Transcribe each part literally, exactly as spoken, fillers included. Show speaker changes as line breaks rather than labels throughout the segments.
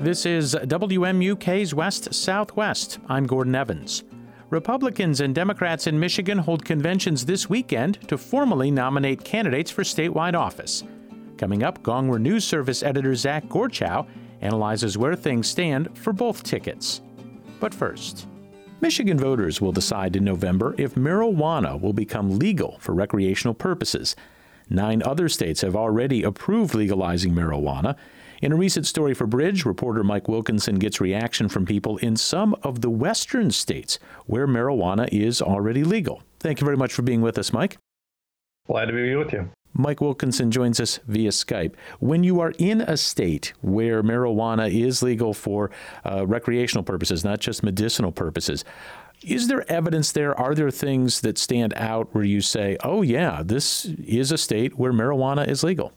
This is W M U K's West Southwest. I'm Gordon Evans. Republicans and Democrats in Michigan hold conventions this weekend to formally nominate candidates for statewide office. Coming up, Gongwer News Service editor Zach Gorchow analyzes where things stand for both tickets. But first, Michigan voters will decide in November if marijuana will become legal for recreational purposes. Nine other states have already approved legalizing marijuana. In a recent story for Bridge, reporter Mike Wilkinson gets reaction from people in some of the western states where marijuana is already legal. Thank you very much for being with us, Mike.
Glad to be with you.
Mike Wilkinson joins us via Skype. When you are in a state where marijuana is legal for uh, recreational purposes, not just medicinal purposes, is there evidence there? Are there things that stand out where you say, oh, yeah, this is a state where marijuana is legal?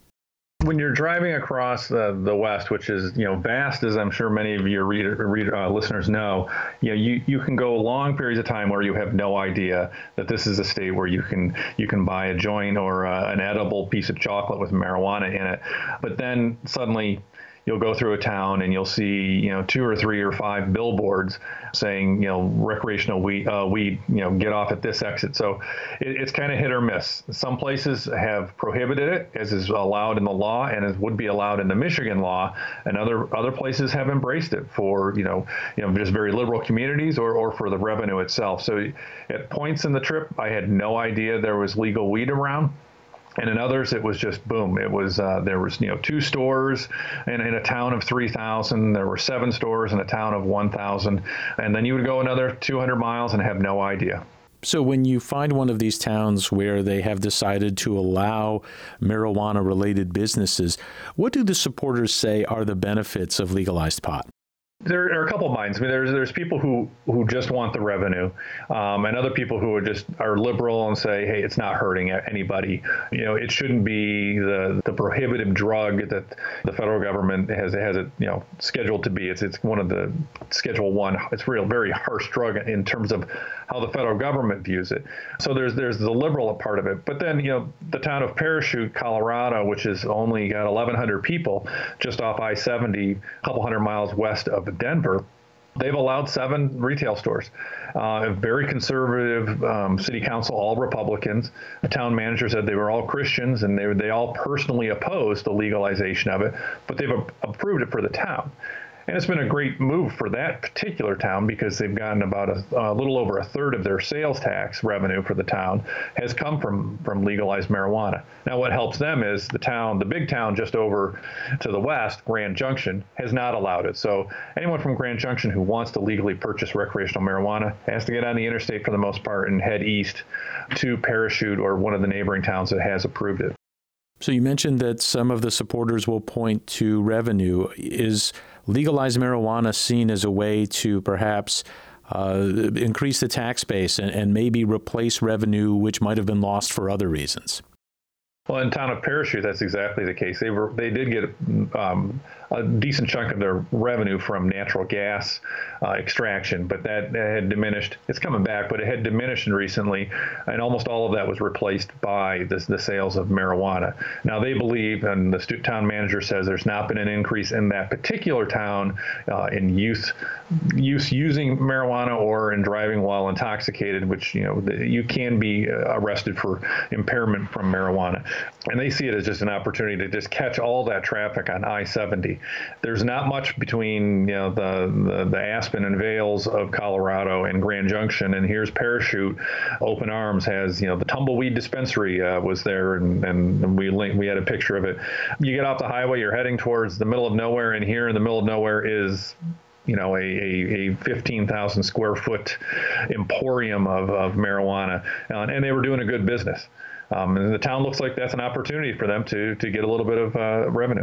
When you're driving across the, the West, which is, you know, vast, as I'm sure many of your reader, reader, uh, listeners know, you know, you, you can go long periods of time where you have no idea that this is a state where you can you can buy a joint or uh, an edible piece of chocolate with marijuana in it. But then suddenly you'll go through a town and you'll see, you know, two or three or five billboards saying, you know, recreational weed, uh, weed you know, get off at this exit. So it, it's kind of hit or miss. Some places have prohibited it, as is allowed in the law and as would be allowed in the Michigan law, and other other places have embraced it for, you know, you know, just very liberal communities or, or for the revenue itself. So at points in the trip, I had no idea there was legal weed around. And in others, it was just boom. It was uh, there was you know two stores in, in a town of three thousand. There were seven stores in a town of one thousand, and then you would go another two hundred miles and have no idea.
So when you find one of these towns where they have decided to allow marijuana-related businesses, what do the supporters say are the benefits of legalized pot?
There are a couple of minds. I mean, there's there's people who, who just want the revenue, um, and other people who are just are liberal and say, hey, it's not hurting anybody. You know, it shouldn't be the the prohibitive drug that the federal government has has it you know scheduled to be. It's it's one of the Schedule One. It's real very harsh drug in terms of how the federal government views it. So there's there's the liberal part of it. But then you know the town of Parachute, Colorado, which has only got eleven hundred people, just off I seventy, a couple hundred miles west of Denver, they've allowed seven retail stores. Uh, a very conservative um, city council, all Republicans. The town manager said they were all Christians, and they they all personally opposed the legalization of it, but they've a- approved it for the town. And it's been a great move for that particular town because they've gotten about a, a little over a third of their sales tax revenue for the town has come from, from legalized marijuana. Now, what helps them is the town, the big town just over to the west, Grand Junction, has not allowed it. So anyone from Grand Junction who wants to legally purchase recreational marijuana has to get on the interstate for the most part and head east to Parachute or one of the neighboring towns that has approved it.
So you mentioned that some of the supporters will point to revenue. Is legalized marijuana seen as a way to perhaps uh, increase the tax base and, and maybe replace revenue which might have been lost for other reasons?
Well, in town of Parachute, that's exactly the case. They were they did get um, a decent chunk of their revenue from natural gas uh, extraction, but that, that had diminished. It's coming back, but it had diminished recently, and almost all of that was replaced by the, the sales of marijuana. Now, they believe, and the town manager says there's not been an increase in that particular town uh, in youth use using marijuana or in driving while intoxicated, which, you know, you can be arrested for impairment from marijuana. And they see it as just an opportunity to just catch all that traffic on I seventy. There's not much between, you know, the, the, the Aspen and Vales of Colorado and Grand Junction. And here's Parachute. Open Arms has, you know, the Tumbleweed Dispensary uh, was there, and, and we linked, we had a picture of it. You get off the highway, you're heading towards the middle of nowhere, and here in the middle of nowhere is, you know, a, a, a fifteen thousand square foot emporium of, of marijuana. Uh, and they were doing a good business. Um, and the town looks like that's an opportunity for them to to get a little bit of uh, revenue.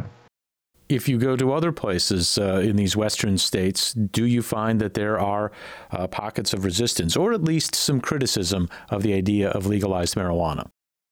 If you go to other places uh, in these western states, do you find that there are uh, pockets of resistance or at least some criticism of the idea of legalized marijuana?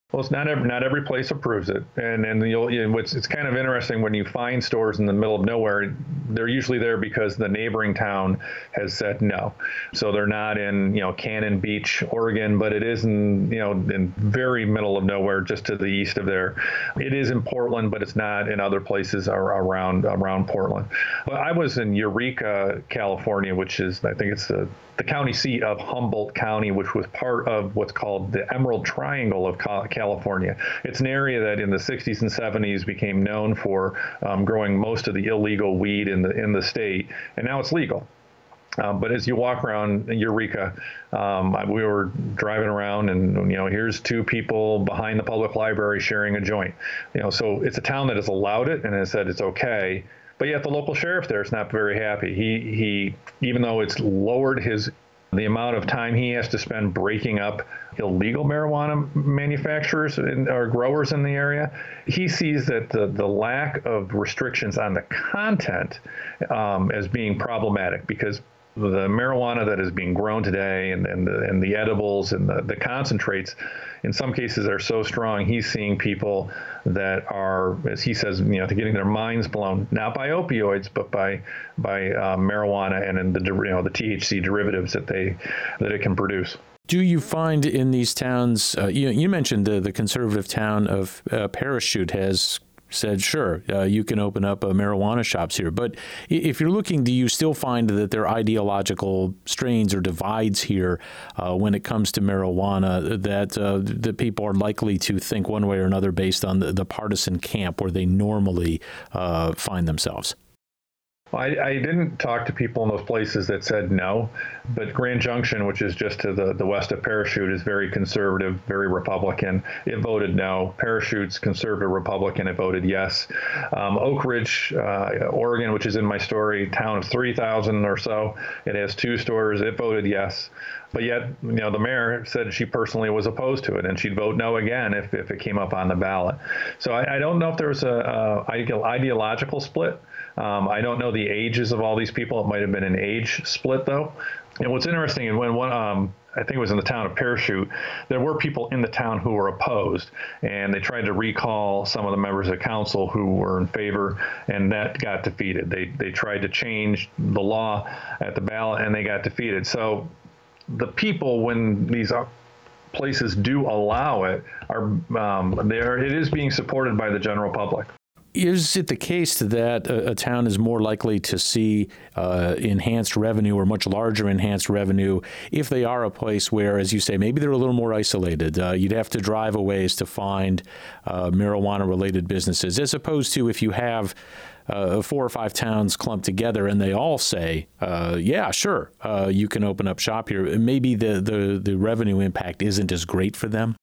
Well, it's not every, not every place approves it, and and you'll you know, it's it's kind of interesting when you find stores in the middle of nowhere. They're usually there because the neighboring town has said no, so they're not in you know Cannon Beach, Oregon, but it is in you know in very middle of nowhere, just to the east of there. It is in Portland, but it's not in other places around around Portland. But I was in Eureka, California, which is I think it's the the county seat of Humboldt County, which was part of what's called the Emerald Triangle of California. It's an area that in the sixties and seventies became known for um, growing most of the illegal weed in the in the state, and now it's legal. Um, but as you walk around Eureka, um, we were driving around, and you know, here's two people behind the public library sharing a joint. You know, so it's a town that has allowed it and has said it's okay. But yet the local sheriff there is not very happy. He he, even though it's lowered his the amount of time he has to spend breaking up illegal marijuana manufacturers in, or growers in the area, he sees that the, the lack of restrictions on the content um, as being problematic, because the marijuana that is being grown today and, and, the, and the edibles and the, the concentrates, in some cases, are so strong, he's seeing people that are, as he says, you know, getting their minds blown, not by opioids, but by by uh, marijuana and in the you know the T H C derivatives that they that it can produce.
Do you find in these towns, uh, you, you mentioned the, the conservative town of uh, Parachute has said, sure, uh, you can open up uh, marijuana shops here. But if you're looking, do you still find that there are ideological strains or divides here uh, when it comes to marijuana that uh, that people are likely to think one way or another based on the, the partisan camp where they normally uh, find themselves?
Well, I, I didn't talk to people in those places that said no, but Grand Junction, which is just to the, the west of Parachute, is very conservative, very Republican. It voted no. Parachute's conservative Republican. It voted yes. Um, Oak Ridge, uh, Oregon, which is in my story, town of three thousand or so. It has two stores. It voted yes. But yet, you know, the mayor said she personally was opposed to it, and she'd vote no again if, if it came up on the ballot. So I, I don't know if there's a, a ideological split. Um, I don't know the ages of all these people. It might have been an age split, though. And what's interesting, and when one, um, I think it was in the town of Parachute, there were people in the town who were opposed, and they tried to recall some of the members of council who were in favor, and that got defeated. They they tried to change the law at the ballot, and they got defeated. So the people, when these places do allow it, are um, there. It is being supported by the general public.
Is it the case that a, a town is more likely to see uh, enhanced revenue or much larger enhanced revenue if they are a place where, as you say, maybe they're a little more isolated? Uh, you'd have to drive a ways to find uh, marijuana-related businesses, as opposed to if you have uh, four or five towns clumped together and they all say, uh, yeah, sure, uh, you can open up shop here. Maybe the, the, the revenue impact isn't as great for them.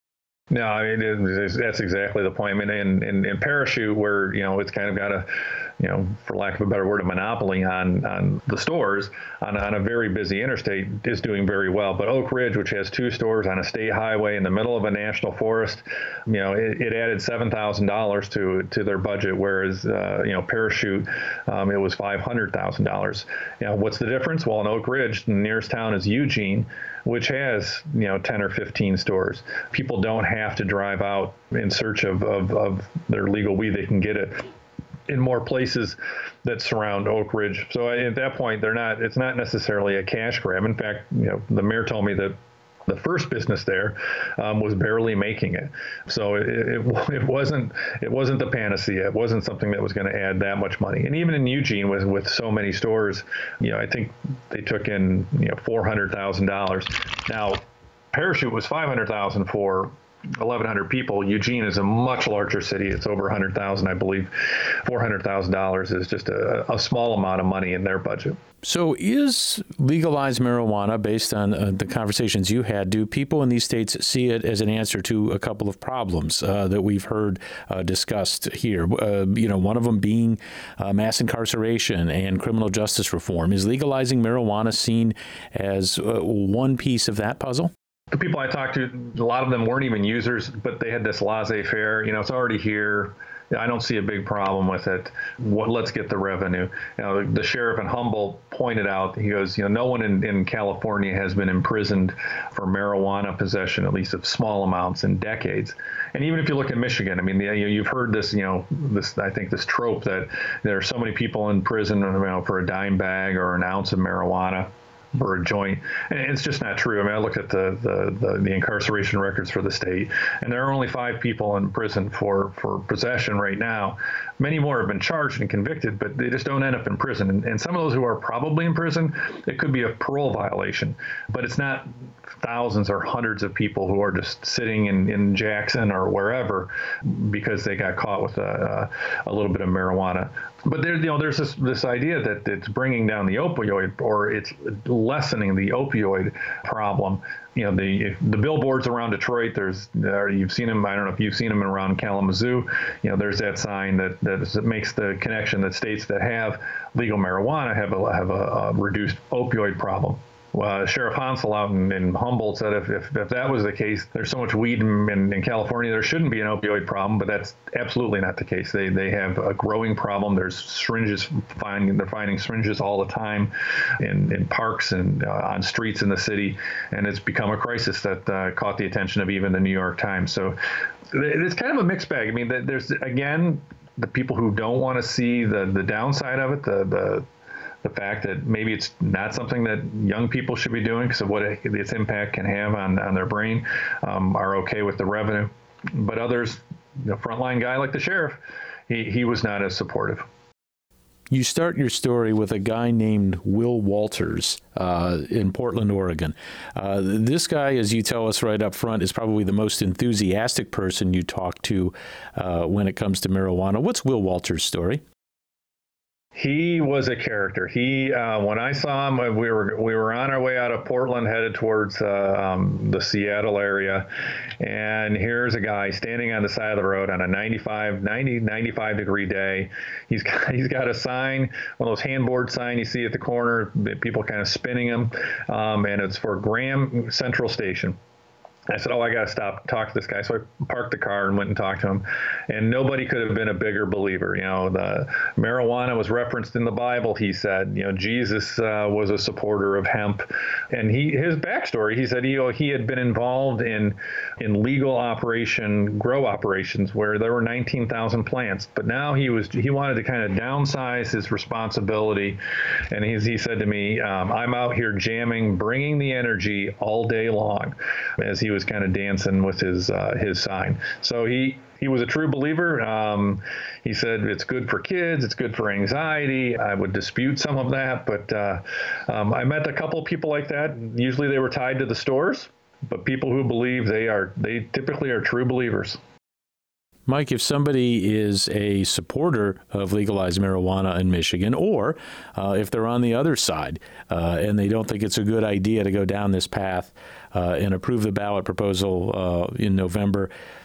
No, I mean, it, it, that's exactly the point. I mean, in, in, in Parachute, where, you know, it's kind of got a, you know, for lack of a better word, a monopoly on, on the stores on, on a very busy interstate, is doing very well. But Oak Ridge, which has two stores on a state highway in the middle of a national forest, you know, it, it added seven thousand dollars to to their budget, whereas, uh, you know, Parachute, um, it was five hundred thousand dollars. You know, what's the difference? Well, in Oak Ridge, the nearest town is Eugene, which has, you know, ten or fifteen stores. People don't have to drive out in search of, of, of their legal weed. They can get it in more places that surround Oak Ridge. So at that point, they're not, it's not necessarily a cash grab. In fact, you know, the mayor told me that the first business there um, was barely making it. So it, it, it wasn't it wasn't the panacea. It wasn't something that was going to add that much money. And even in Eugene, with with so many stores, you know, I think they took in, you know, four hundred thousand dollars. Now, Parachute was five hundred thousand dollars for eleven hundred people. Eugene is a much larger city. It's over one hundred thousand, I believe. four hundred thousand dollars is just a, a small amount of money in their budget.
So is legalized marijuana, based on uh, the conversations you had, do people in these states see it as an answer to a couple of problems uh, that we've heard uh, discussed here? Uh, you know, one of them being uh, mass incarceration and criminal justice reform. Is legalizing marijuana seen as uh, one piece of that puzzle?
The people I talked to, a lot of them weren't even users, but they had this laissez-faire. You know, it's already here. I don't see a big problem with it. What, let's get the revenue. You know, the, the sheriff in Humboldt pointed out, he goes, you know, no one in, in California has been imprisoned for marijuana possession, at least of small amounts, in decades. And even if you look at Michigan, I mean, the, you know, you've heard this, you know, this, I think this trope that there are so many people in prison, you know, for a dime bag or an ounce of marijuana or a joint. And it's just not true. I mean, I looked at the, the, the, the incarceration records for the state, and there are only five people in prison for, for possession right now. Many more have been charged and convicted, but they just don't end up in prison. And, and some of those who are probably in prison, it could be a parole violation, but it's not thousands or hundreds of people who are just sitting in, in Jackson or wherever because they got caught with a, a little bit of marijuana. But there, you know, there's this this idea that it's bringing down the opioid, or it's lessening the opioid problem. You know, the if the billboards around Detroit, there's uh, you've seen them. I don't know if you've seen them around Kalamazoo. You know, there's that sign that that makes the connection that states that have legal marijuana have a have a, a reduced opioid problem. Uh, Sheriff Hansel out in, in Humboldt said if, if, if that was the case, there's so much weed in, in, in California, there shouldn't be an opioid problem, but that's absolutely not the case. They they have a growing problem. There's syringes, finding, they're finding syringes all the time in, in parks and uh, on streets in the city, and it's become a crisis that uh, caught the attention of even the New York Times. So it's kind of a mixed bag. I mean, there's, again, the people who don't want to see the, the downside of it, the the the fact that maybe it's not something that young people should be doing because of what it, its impact can have on, on their brain, um, are okay with the revenue. But others, you know, frontline guy like the sheriff, he, he was not as supportive.
You start your story with a guy named Will Walters uh, in Portland, Oregon. Uh, this guy, as you tell us right up front, is probably the most enthusiastic person you talk to uh, when it comes to marijuana. What's Will Walters' story?
He was a character. He, uh, when I saw him, we were we were on our way out of Portland, headed towards uh, um, the Seattle area, and here's a guy standing on the side of the road on a ninety-five, ninety, ninety-five degree day. He's got he's got a sign, one of those handboard signs you see at the corner, people kind of spinning them, um, and it's for Graham Central Station. I said, oh, I got to stop, talk to this guy. So I parked the car and went and talked to him. And nobody could have been a bigger believer. You know, the marijuana was referenced in the Bible, he said. You know, Jesus uh, was a supporter of hemp. And he his backstory, he said, you know, he had been involved in in legal operation, grow operations where there were nineteen thousand plants. But now he was he wanted to kind of downsize his responsibility. And he's, he said to me, um, I'm out here jamming, bringing the energy all day long, as he was kind of dancing with his uh, his sign. So he he was a true believer. Um, he said it's good for kids, it's good for anxiety. I would dispute some of that, but uh, um, I met a couple of people like that. Usually they were tied to the stores, but people who believe, they are they typically are true believers.
Mike, if somebody is a supporter of legalized marijuana in Michigan, or uh, if they're on the other side uh, and they don't think it's a good idea to go down this path uh, and approve the ballot proposal uh, in November,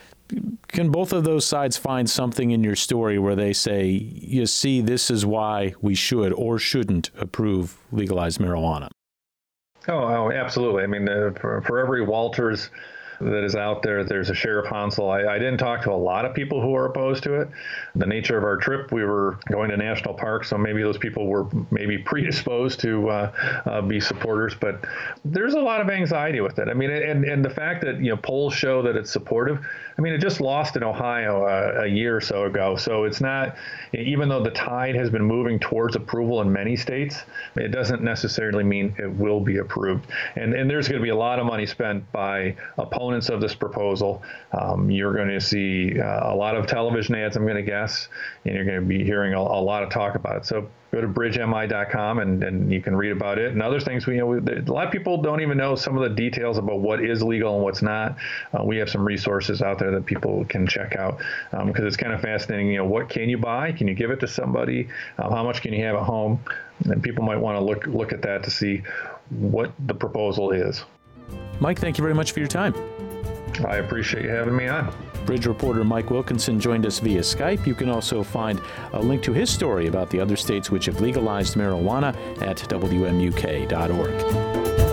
can both of those sides find something in your story where they say, you see, this is why we should or shouldn't approve legalized marijuana?
Oh, oh absolutely. I mean, uh, for, for every Walters that is out there, there's a Sheriff Hansel. I, I didn't talk to a lot of people who are opposed to it. The nature of our trip, we were going to national parks, so maybe those people were maybe predisposed to uh, uh, be supporters, but there's a lot of anxiety with it. I mean, and, and the fact that, you know, polls show that it's supportive, I mean, it just lost in Ohio a, a year or so ago, so it's not, even though the tide has been moving towards approval in many states, it doesn't necessarily mean it will be approved. And, and there's going to be a lot of money spent by opponents of this proposal. Um, you're going to see uh, a lot of television ads, I'm going to guess, and you're going to be hearing a, a lot of talk about it. So go to bridge M I dot com and, and you can read about it and other things. We, you know, we, a lot of people don't even know some of the details about what is legal and what's not. Uh, we have some resources out there that people can check out um, because it's kind of fascinating. You know, what can you buy? Can you give it to somebody? Uh, how much can you have at home? And people might want to look look at that to see what the proposal is.
Mike, thank you very much for your time.
I appreciate you having me on.
Bridge reporter Mike Wilkinson joined us via Skype. You can also find a link to his story about the other states which have legalized marijuana at W M U K dot org.